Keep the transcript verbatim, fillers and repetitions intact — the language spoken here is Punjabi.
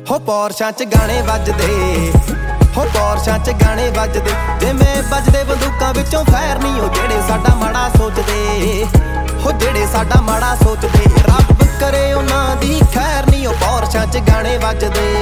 ਹੋ ਪੌਰਸ਼ਾਂ ਚ ਗਾਣੇ ਵੱਜਦੇ, ਹੋ ਪੌਰਸ਼ਾਂ ਚ ਗਾਣੇ ਵੱਜਦੇ, ਜਿਵੇਂ ਵੱਜਦੇ ਬੰਦੂਕਾਂ ਵਿੱਚੋਂ ਫੈਰ ਨਹੀਂ ਉਹ ਜਿਹੜੇ ਸਾਡਾ ਮਾੜਾ ਸੋਚਦੇ, ਹੋ ਜਿਹੜੇ ਸਾਡਾ ਮਾੜਾ ਸੋਚਦੇ। ਰੱਬ ਕਰੇ ਉਹਨਾਂ ਦੀ ਖੈਰ ਨਹੀਂ ਉਹ ਪੌਰਸ਼ਾਂ ਚ ਗਾਣੇ ਵੱਜਦੇ।